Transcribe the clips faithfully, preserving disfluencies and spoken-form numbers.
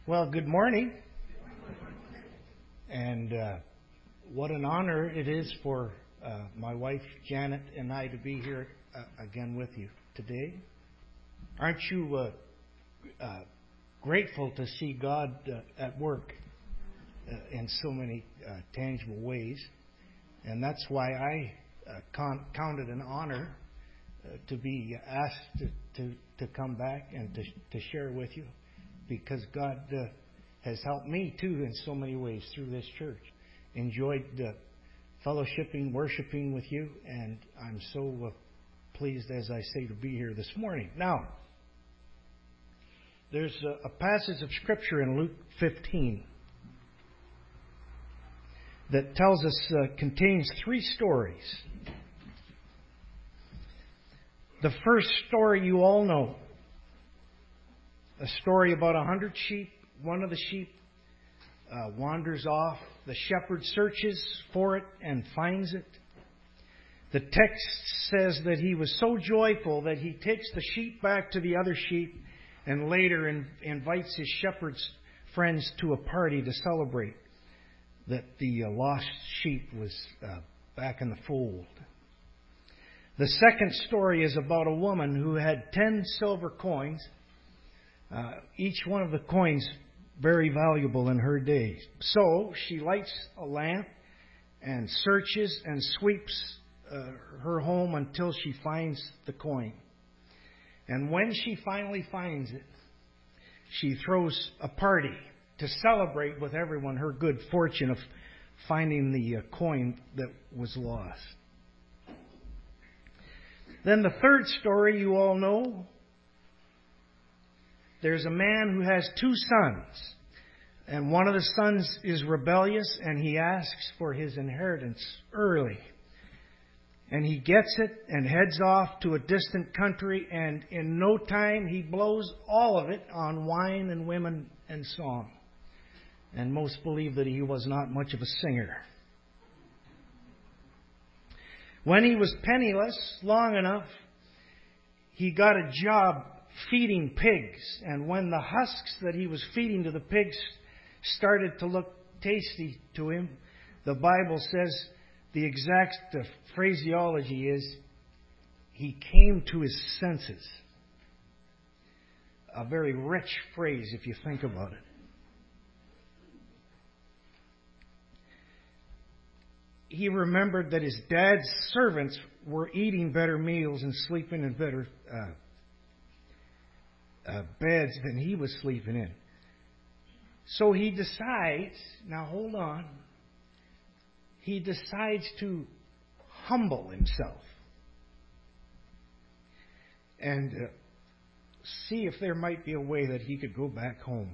Well, good morning. And uh, what an honor it is for uh, my wife Janet and I to be here uh, again with you today. Aren't you uh, uh, grateful to see God uh, at work uh, in so many uh, tangible ways? And that's why I uh, con- counted an honor uh, to be asked to, to, to come back and to, to share with you, because God uh, has helped me too in so many ways through this church. Enjoyed uh, fellowshipping, worshiping with you, and I'm so uh, pleased, as I say, to be here this morning. Now, there's a, a passage of Scripture in Luke fifteen that tells us, uh, contains three stories. The first story you all know. A story about a hundred sheep. One of the sheep uh, wanders off. The shepherd searches for it and finds it. The text says that he was so joyful that he takes the sheep back to the other sheep and later in, invites his shepherd's friends to a party to celebrate that the uh, lost sheep was uh, back in the fold. The second story is about a woman who had ten silver coins. Uh, each one of the coins very valuable in her day. So she lights a lamp and searches and sweeps uh, her home until she finds the coin. And when she finally finds it, she throws a party to celebrate with everyone her good fortune of finding the uh, coin that was lost. Then the third story you all know. There's a man who has two sons, and one of the sons is rebellious, and he asks for his inheritance early. And he gets it and heads off to a distant country, and in no time he blows all of it on wine and women and song. And most believe that he was not much of a singer. When he was penniless long enough, he got a job feeding pigs, and when the husks that he was feeding to the pigs started to look tasty to him, the Bible says the exact uh, phraseology is he came to his senses. A very rich phrase if you think about it. He remembered that his dad's servants were eating better meals and sleeping in better uh, Uh, beds than he was sleeping in. So he decides, now hold on, he decides to humble himself and uh, see if there might be a way that he could go back home.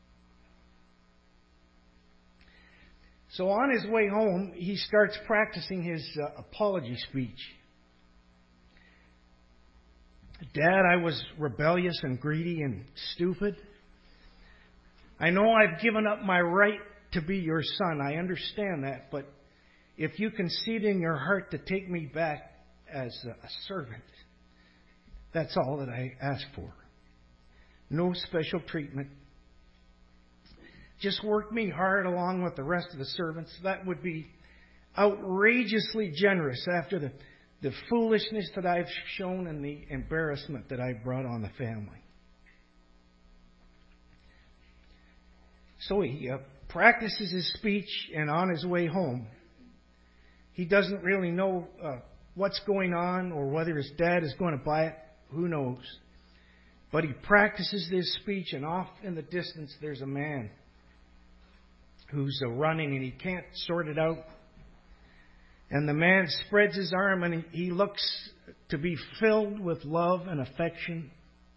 So on his way home, he starts practicing his uh, apology speech. Dad, I was rebellious and greedy and stupid. I know I've given up my right to be your son. I understand that. But if you concede in your heart to take me back as a servant, that's all that I ask for. No special treatment. Just work me hard along with the rest of the servants. That would be outrageously generous after the The foolishness that I've shown and the embarrassment that I've brought on the family. So he uh, practices his speech, and on his way home, he doesn't really know uh, what's going on or whether his dad is going to buy it. Who knows? But he practices this speech, and off in the distance there's a man who's uh, running, and he can't sort it out. And the man spreads his arm, and he looks to be filled with love and affection.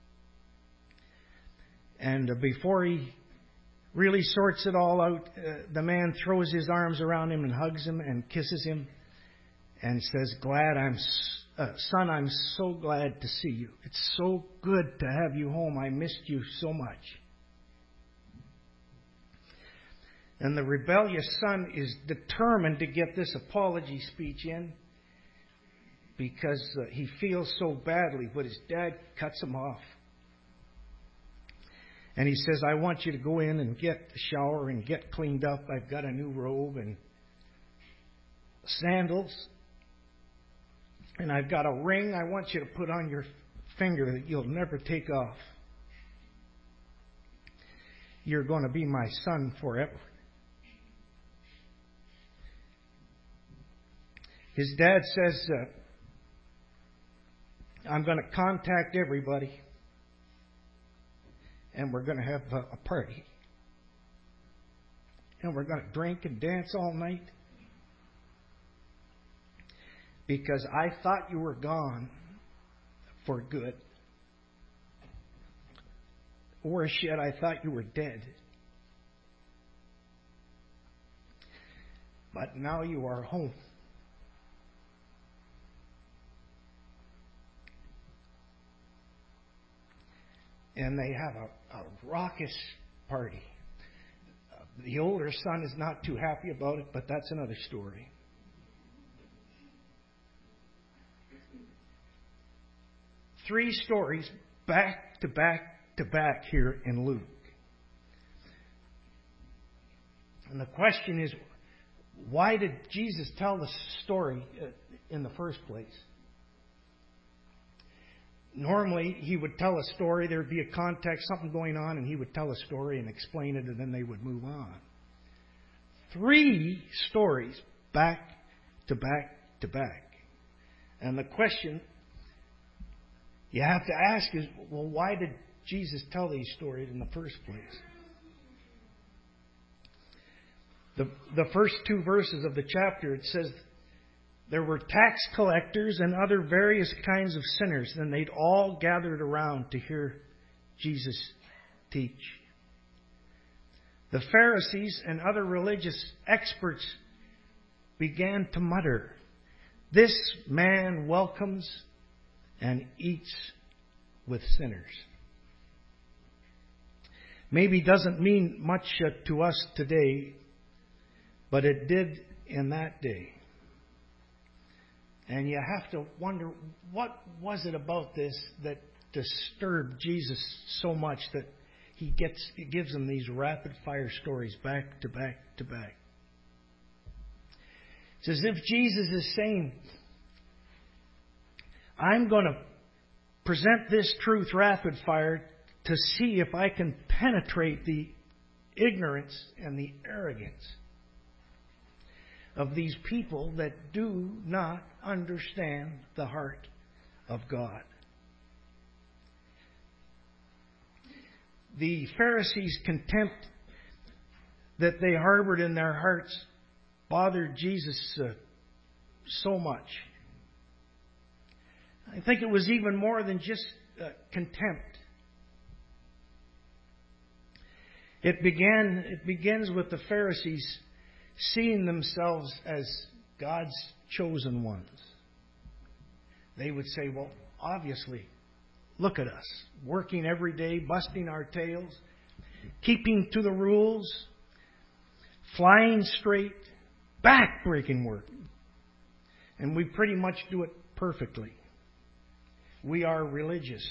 And before he really sorts it all out, uh, the man throws his arms around him and hugs him and kisses him and says, "Glad I'm, uh, son, I'm so glad to see you. It's so good to have you home. I missed you so much." And the rebellious son is determined to get this apology speech in because uh, he feels so badly, but his dad cuts him off. And he says, I want you to go in and get a shower and get cleaned up. I've got a new robe and sandals. And I've got a ring I want you to put on your finger that you'll never take off. You're going to be my son forever. His dad says, uh, I'm going to contact everybody. And we're going to have a, a party. And we're going to drink and dance all night. Because I thought you were gone for good. Worse yet, I thought you were dead. But now you are home. And they have a, a raucous party. Uh, the older son is not too happy about it, but that's another story. Three stories back to back to back here in Luke. And the question is, why did Jesus tell the story in the first place? Normally, he would tell a story, there would be a context, something going on, and he would tell a story and explain it, and then they would move on. Three stories back to back to back. And the question you have to ask is, well, why did Jesus tell these stories in the first place? The, the first two verses of the chapter, it says, there were tax collectors and other various kinds of sinners, and they'd all gathered around to hear Jesus teach. The Pharisees and other religious experts began to mutter, this man welcomes and eats with sinners. Maybe doesn't mean much to us today, but it did in that day. And you have to wonder, what was it about this that disturbed Jesus so much that he gets he gives them these rapid fire stories back to back to back? It's as if Jesus is saying, I'm going to present this truth rapid fire to see if I can penetrate the ignorance and the arrogance of these people that do not understand the heart of God. The Pharisees' contempt that they harbored in their hearts bothered Jesus uh, so much. I think it was even more than just uh, contempt. It began. It begins with the Pharisees seeing themselves as God's chosen ones. They would say, well, obviously, look at us, working every day, busting our tails, keeping to the rules, flying straight, back-breaking work. And we pretty much do it perfectly. We are religious.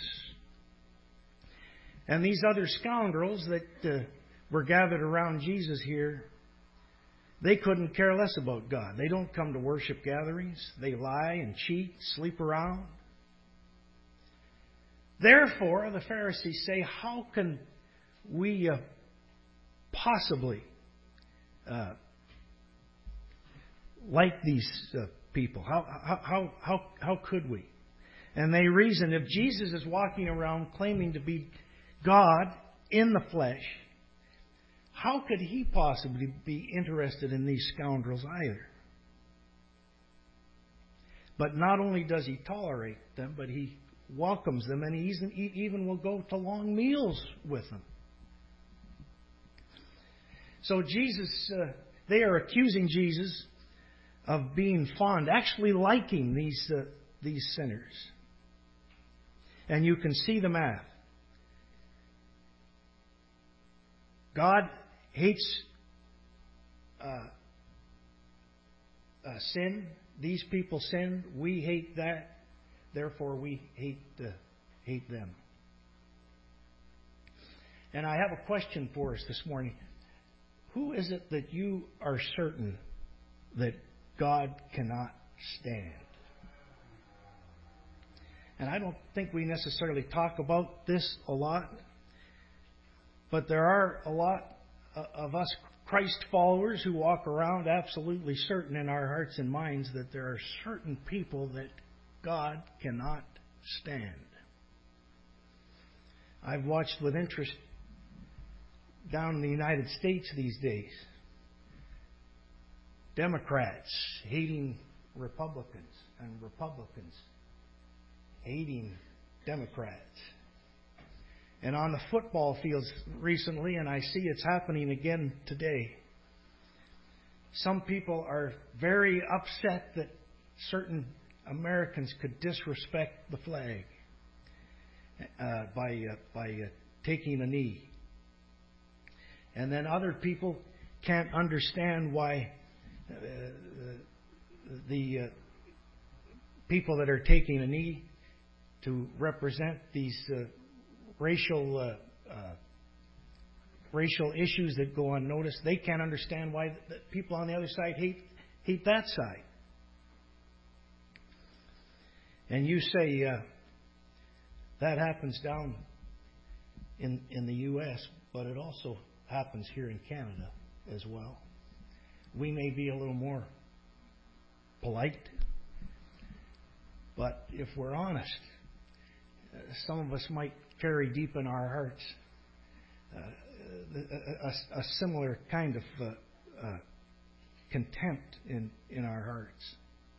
And these other scoundrels that uh, were gathered around Jesus here, they couldn't care less about God. They don't come to worship gatherings. They lie and cheat, sleep around. Therefore, the Pharisees say, how can we uh, possibly uh, like these uh, people? How, how, how, how, how could we? And they reason, if Jesus is walking around claiming to be God in the flesh, how could he possibly be interested in these scoundrels either? But not only does he tolerate them, but he welcomes them, and he even will go to long meals with them. So Jesus, uh, they are accusing Jesus of being fond, actually liking these uh, these sinners. And you can see the math. God hates uh, uh, sin. These people sin. We hate that. Therefore, we hate uh, hate them. And I have a question for us this morning. Who is it that you are certain that God cannot stand? And I don't think we necessarily talk about this a lot, but there are a lot of us Christ followers who walk around absolutely certain in our hearts and minds that there are certain people that God cannot stand. I've watched with interest down in the United States these days, Democrats hating Republicans and Republicans hating Democrats. And on the football fields recently, and I see it's happening again today, some people are very upset that certain Americans could disrespect the flag uh, by uh, by uh, taking a knee. And then other people can't understand why uh, the uh, people that are taking a knee to represent these uh, racial uh, uh, racial issues that go unnoticed, they can't understand why the people on the other side hate hate that side. And you say uh, that happens down in in the U S, but it also happens here in Canada as well. We may be a little more polite, but if we're honest, uh, some of us might carry deep in our hearts uh, a, a, a similar kind of uh, uh, contempt in, in our hearts.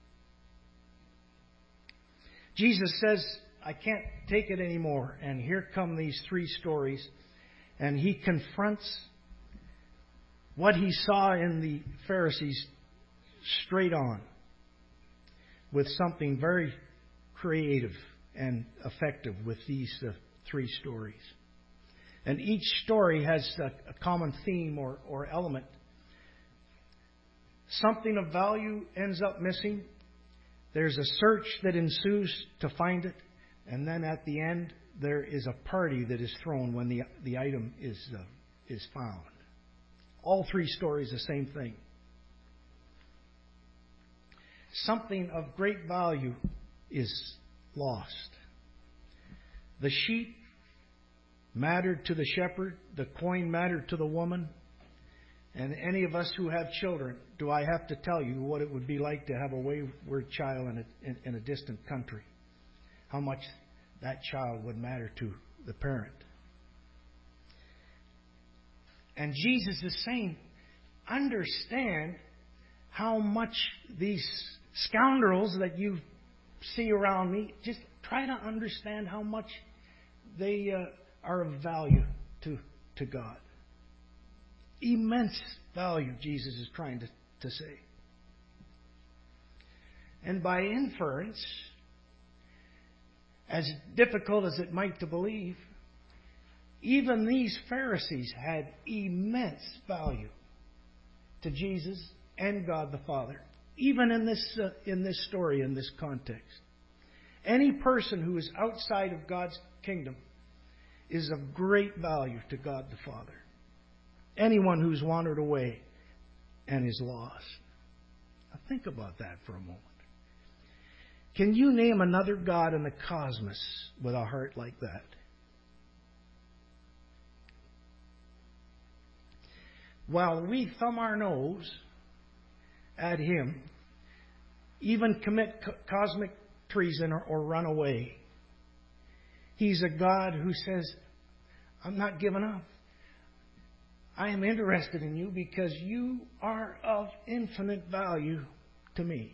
Jesus says, I can't take it anymore. And here come these three stories. And he confronts what he saw in the Pharisees straight on with something very creative and effective with these uh, three stories. And each story has a, a common theme or, or element. Something of value ends up missing. There's a search that ensues to find it. And then at the end, there is a party that is thrown when the, the item is, uh, is found. All three stories, the same thing. Something of great value is lost. The sheep mattered to the shepherd. The coin mattered to the woman. And any of us who have children, do I have to tell you what it would be like to have a wayward child in a, in, in a distant country? How much that child would matter to the parent. And Jesus is saying, understand how much these scoundrels that you see around me, just try to understand how much they uh, are of value to, to God. Immense value, Jesus is trying to, to say. And by inference, as difficult as it might to believe, even these Pharisees had immense value to Jesus and God the Father, even in this uh, in this story, in this context. Any person who is outside of God's kingdom is of great value to God the Father. Anyone who's wandered away and is lost. Now think about that for a moment. Can you name another God in the cosmos with a heart like that? While we thumb our nose at Him, even commit co- cosmic treason or, or run away, He's a God who says, I'm not giving up. I am interested in you because you are of infinite value to me.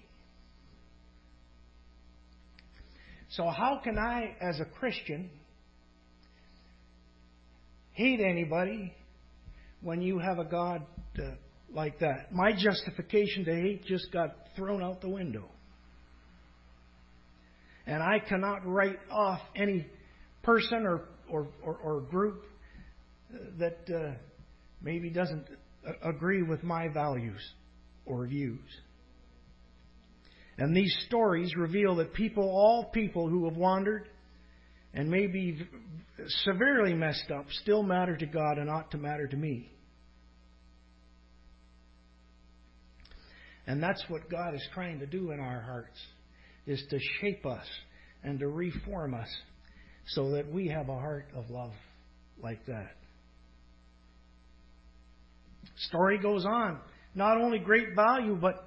So how can I, as a Christian, hate anybody when you have a God uh, like that? My justification to hate just got thrown out the window. And I cannot write off any person or, or, or, or group that uh, maybe doesn't agree with my values or views. And these stories reveal that people, all people who have wandered and maybe severely messed up still matter to God and ought to matter to me. And that's what God is trying to do in our hearts, is to shape us and to reform us so that we have a heart of love like that. Story goes on. Not only great value, but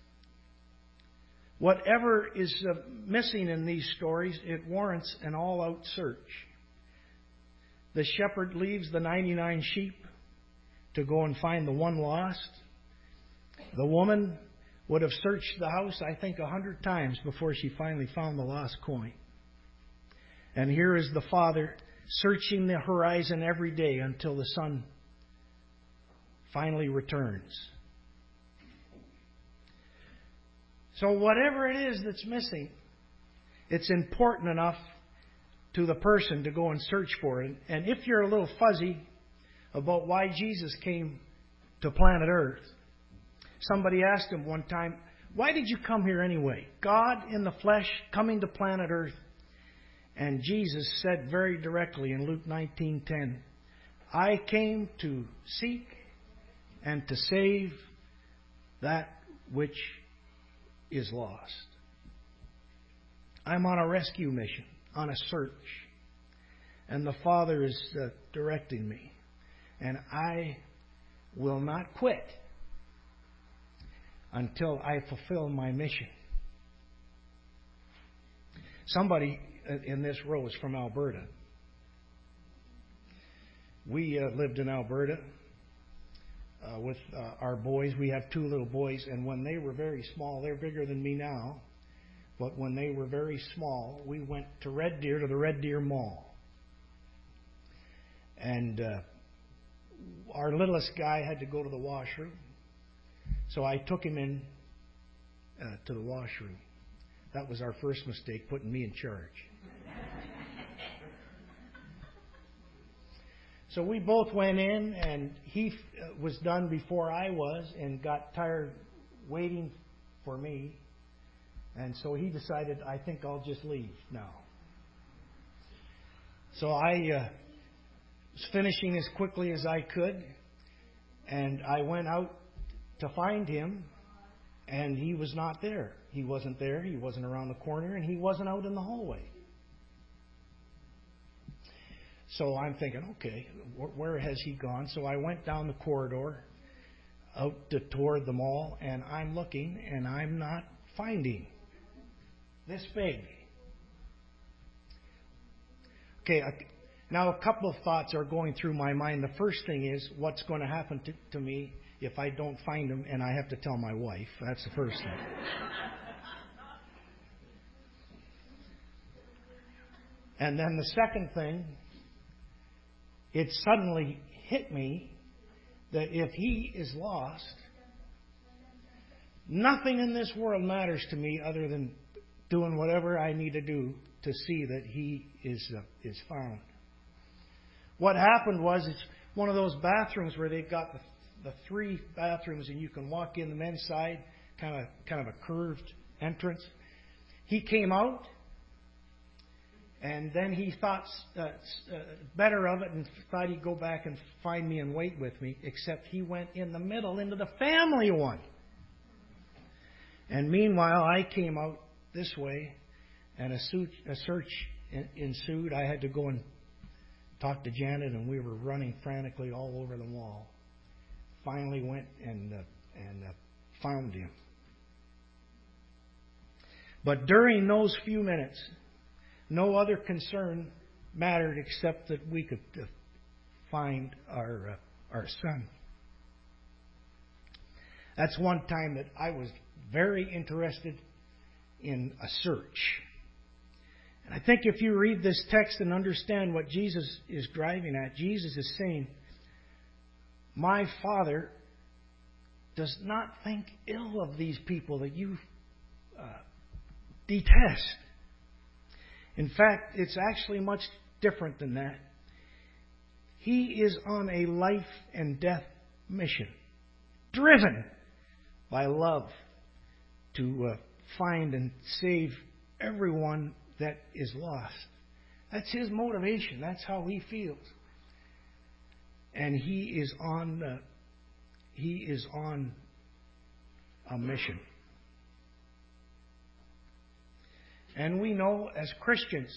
whatever is uh, missing in these stories, it warrants an all-out search. The shepherd leaves the ninety-nine sheep to go and find the one lost. The woman would have searched the house, I think, a hundred times before she finally found the lost coin. And here is the father searching the horizon every day until the son finally returns. So whatever it is that's missing, it's important enough to the person to go and search for it. And if you're a little fuzzy about why Jesus came to planet Earth, somebody asked him one time, why did you come here anyway? God in the flesh coming to planet Earth. And Jesus said very directly in Luke nineteen ten, I came to seek and to save that which is lost. I'm on a rescue mission, on a search. And the Father is uh, directing me. And I will not quit until I fulfill my mission. Somebody in this row is from Alberta. We uh, lived in Alberta uh, with uh, our boys. We have two little boys, and when they were very small, they're bigger than me now, but when they were very small, we went to Red Deer, to the Red Deer Mall. And uh, our littlest guy had to go to the washroom, so I took him in uh, to the washroom. That was our first mistake, putting me in charge. So we both went in, and he was done before I was and got tired waiting for me. And so he decided, I think I'll just leave now. So I uh, was finishing as quickly as I could, and I went out to find him, and he was not there. He wasn't there, he wasn't around the corner, and he wasn't out in the hallway. So I'm thinking, okay, where has he gone? So I went down the corridor out to, toward the mall, and I'm looking, and I'm not finding this baby. Okay, now a couple of thoughts are going through my mind. The first thing is, what's going to happen to, to me if I don't find him and I have to tell my wife? That's the first thing. And then the second thing, it suddenly hit me that if he is lost, nothing in this world matters to me other than doing whatever I need to do to see that he is uh, is found. What happened was, it's one of those bathrooms where they've got the, the three bathrooms, and you can walk in the men's side, kind of kind of a curved entrance. He came out. And then he thought uh, uh, better of it and thought he'd go back and find me and wait with me, except he went in the middle into the family one. And meanwhile, I came out this way, and a, suit, a search ensued. I had to go and talk to Janet, and we were running frantically all over the mall. Finally went and, uh, and uh, found him. But during those few minutes, no other concern mattered except that we could uh, find our uh, our son. That's one time that I was very interested in a search. And I think if you read this text and understand what Jesus is driving at, Jesus is saying, my Father does not think ill of these people that you uh, detest. In fact, it's actually much different than that. He is on a life and death mission, driven by love to uh, find and save everyone that is lost. That's his motivation. That's how he feels. And he is on uh, he is on a mission. And we know as Christians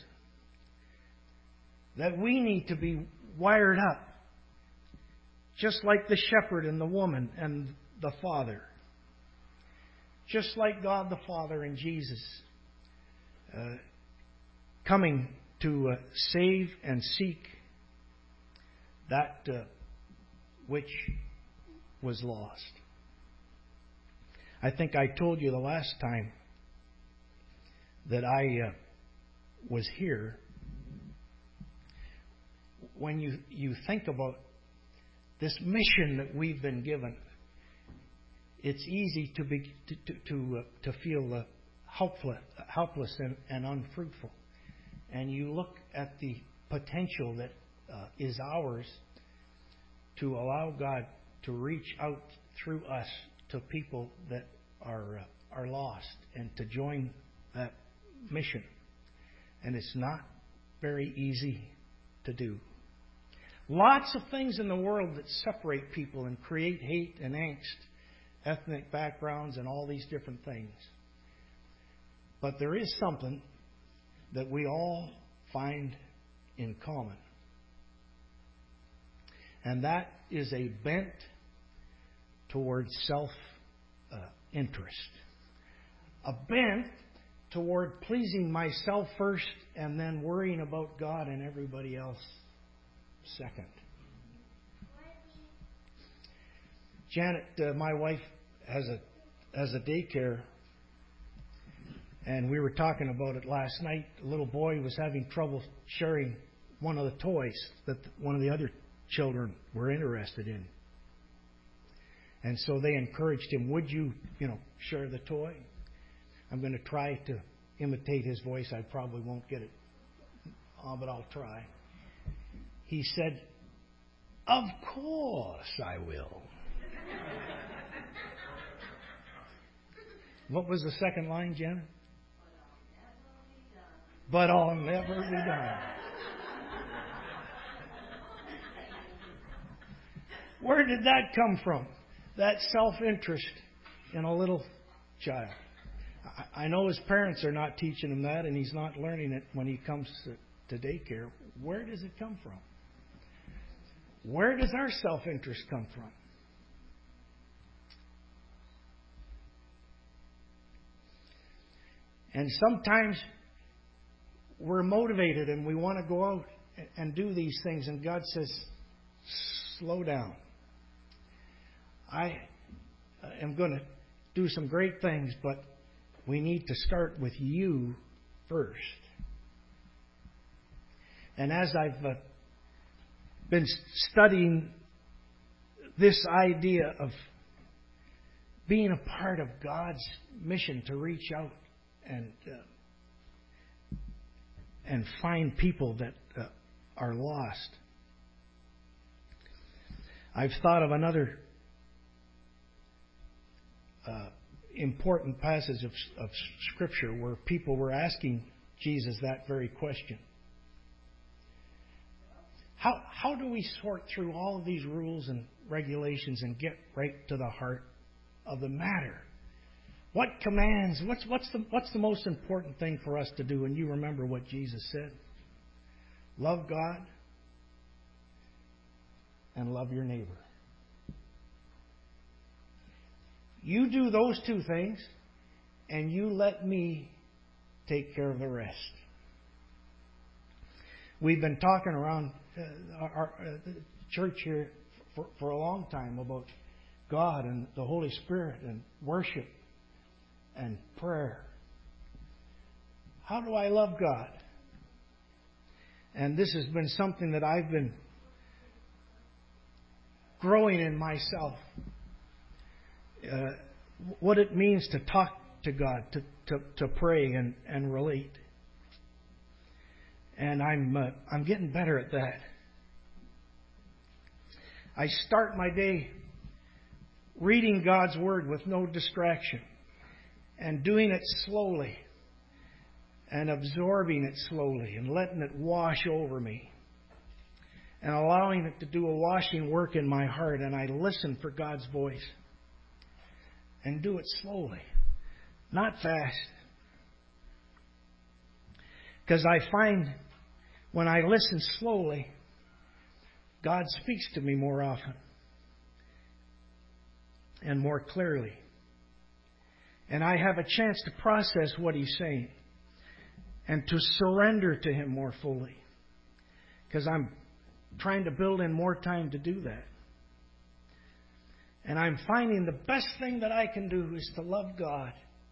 that we need to be wired up, just like the shepherd and the woman and the Father. Just like God the Father and Jesus uh, coming to uh, save and seek that uh, which was lost. I think I told you the last time that I uh, was here. When you, you think about this mission that we've been given, it's easy to be to to to, uh, to feel uh, helpless, helpless and, and unfruitful. And you look at the potential that uh, is ours to allow God to reach out through us to people that are uh, are lost and to join that mission. And it's not very easy to do. Lots of things in the world that separate people and create hate and angst, ethnic backgrounds and all these different things. But there is something that we all find in common. And that is a bent towards self-interest. Uh, a bent toward pleasing myself first and then worrying about God and everybody else second. Janet, uh, my wife, has a has a daycare, and we were talking about it last night. A little boy was having trouble sharing one of the toys that one of the other children were interested in. And so they encouraged him, would you, you know, share the toy? I'm going to try to imitate his voice. I probably won't get it, oh, but I'll try. He said, of course I will. What was the second line, Jen? But I'll never be done. Where did that come from? That self-interest in a little child. I know his parents are not teaching him that, and he's not learning it when he comes to, to daycare. Where does it come from? Where does our self-interest come from? And sometimes we're motivated and we want to go out and do these things, and God says, slow down. I am going to do some great things, but we need to start with you first. And as I've uh, been studying this idea of being a part of God's mission to reach out and uh, and find people that uh, are lost, I've thought of another uh, important passage of, of Scripture where people were asking Jesus that very question. How how do we sort through all of these rules and regulations and get right to the heart of the matter? What commands? What's what's the what's the most important thing for us to do? And you remember what Jesus said: love God and love your neighbor. You do those two things, and you let me take care of the rest. We've been talking around uh, our uh, the church here for, for a long time about God and the Holy Spirit and worship and prayer. How do I love God? And this has been something that I've been growing in myself. Uh, what it means to talk to God, to, to, to pray and, and relate. And I'm uh, I'm getting better at that. I start my day reading God's Word with no distraction and doing it slowly and absorbing it slowly and letting it wash over me and allowing it to do a washing work in my heart. And I listen for God's voice and do it slowly, not fast. Because I find when I listen slowly, God speaks to me more often and more clearly. And I have a chance to process what He's saying and to surrender to Him more fully. Because I'm trying to build in more time to do that. And I'm finding the best thing that I can do is to love God.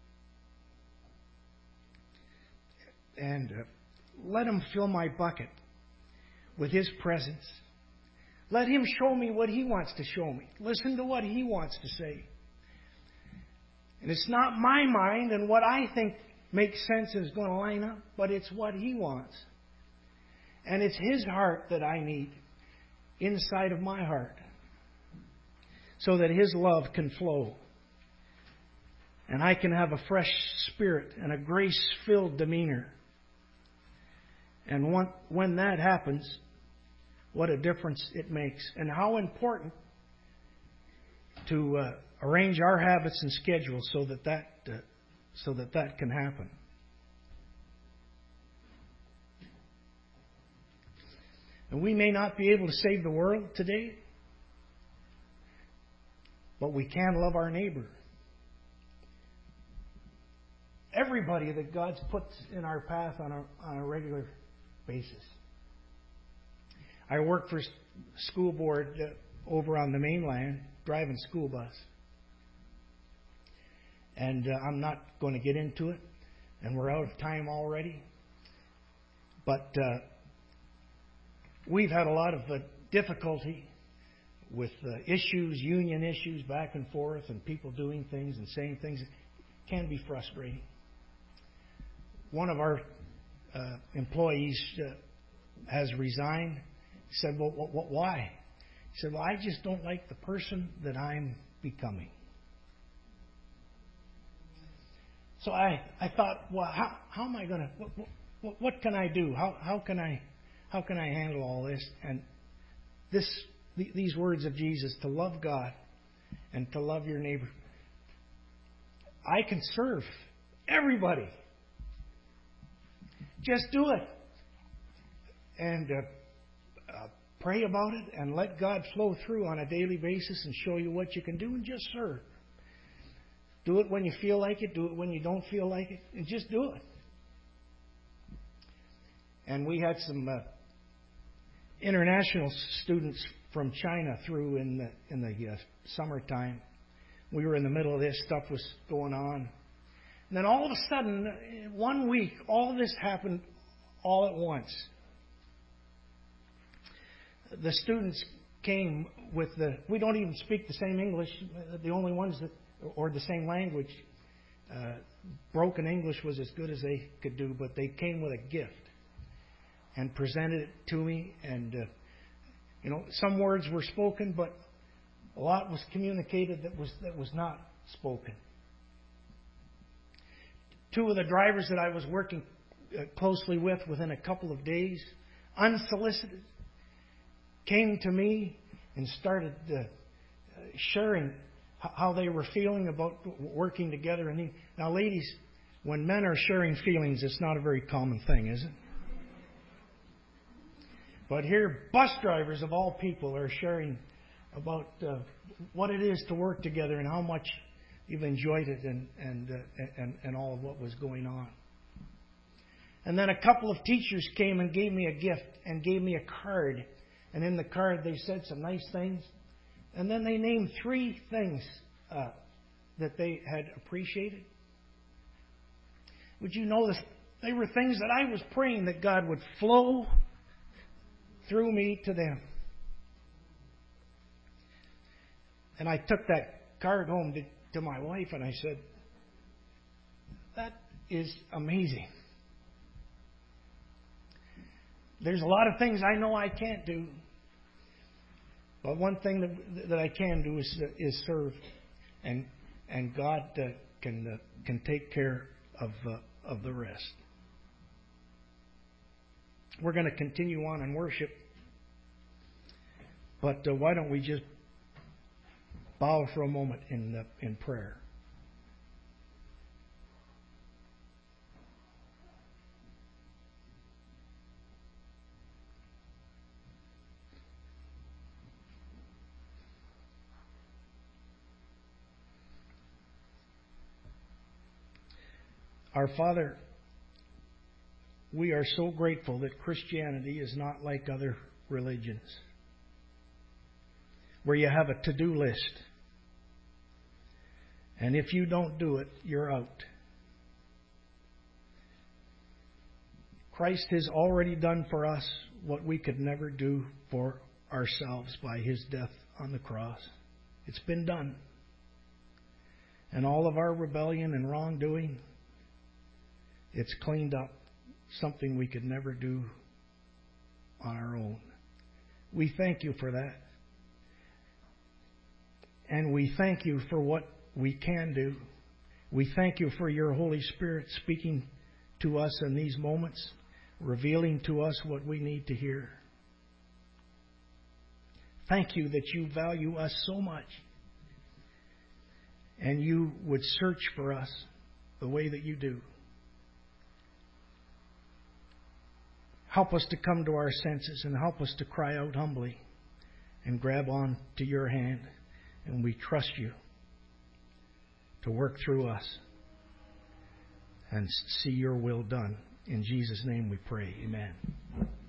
And uh, let Him fill my bucket with His presence. Let Him show me what He wants to show me. Listen to what He wants to say. And it's not my mind and what I think makes sense is going to line up, but it's what He wants. And it's His heart that I need inside of my heart so that His love can flow. And I can have a fresh spirit and a grace-filled demeanor. And when, when that happens, what a difference it makes. And how important to uh, arrange our habits and schedules so that that, uh, so that that can happen. And we may not be able to save the world today, but we can love our neighbor. Everybody that God's put in our path on a, on a regular basis. I work for school board uh, over on the mainland, driving school bus. And uh, I'm not going to get into it, and we're out of time already. But uh, we've had a lot of uh, difficulty with uh, issues, union issues, back and forth, and people doing things and saying things. It can be frustrating. One of our uh, employees uh, has resigned. He said, well, what, what, why? He said, well, I just don't like the person that I'm becoming. So I, I thought, well, how, how am I going to, what, what, what can I do? How, how can I, how can I handle all this? And this, these words of Jesus, to love God and to love your neighbor. I can serve everybody. Just do it. And uh, uh, pray about it and let God flow through on a daily basis and show you what you can do and just serve. Do it when you feel like it. Do it when you don't feel like it. And just do it. And we had some uh, international students from China through in the in the uh, summertime. We were in the middle of this. Stuff was going on. And then all of a sudden, one week, all of this happened all at once. The students came with the... We don't even speak the same English. The only ones that... Or the same language. Uh, broken English was as good as they could do, but they came with a gift and presented it to me. And, uh, you know, some words were spoken, but a lot was communicated that was that was not spoken. Two of the drivers that I was working closely with within a couple of days, unsolicited, came to me and started uh, sharing how they were feeling about working together. And now, ladies, when men are sharing feelings, it's not a very common thing, is it? But here, bus drivers of all people are sharing about uh, what it is to work together and how much you've enjoyed it and and, uh, and and all of what was going on. And then a couple of teachers came and gave me a gift and gave me a card. And in the card they said some nice things. And then they named three things uh, that they had appreciated. Would you know this? They were things that I was praying that God would flow through me to them. And I took that card home to, to my wife and I said, that is amazing. There's a lot of things I know I can't do. But one thing that, that I can do is, is serve, and and God uh, can uh, can take care of uh, of the rest. We're going to continue on in worship. But uh, why don't we just bow for a moment in, uh, in prayer. Our Father, we are so grateful that Christianity is not like other religions, where you have a to-do list. And if you don't do it, you're out. Christ has already done for us what we could never do for ourselves by His death on the cross. It's been done. And all of our rebellion and wrongdoing, it's cleaned up. Something we could never do on our own. We thank you for that. And we thank you for what we can do. We thank you for your Holy Spirit speaking to us in these moments, revealing to us what we need to hear. Thank you that you value us so much, and you would search for us the way that you do. Help us to come to our senses and help us to cry out humbly and grab on to your hand. And we trust you to work through us and see your will done. In Jesus' name we pray. Amen.